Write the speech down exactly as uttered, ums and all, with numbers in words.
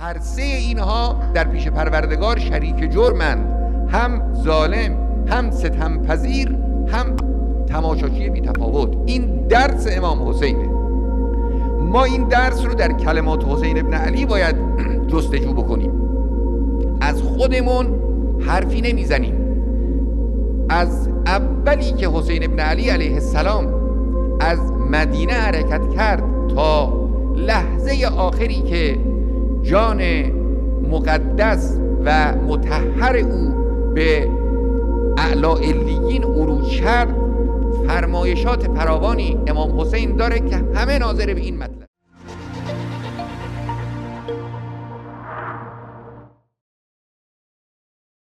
هر سه اینها در پیش پروردگار شریک جرمند، هم ظالم، هم ستمپذیر، هم تماشاچی بی تفاوت. این درس امام حسینه. ما این درس رو در کلمات حسین ابن علی باید جستجو بکنیم. از خودمون حرفی نمیزنیم. از اولی که حسین ابن علی علیه السلام از مدینه حرکت کرد تا لحظه آخری که جان مقدس و مطهر او به اعلی علیین عروج کرد، فرمایشات فراوانی امام حسین داره که همه ناظر به این مسئله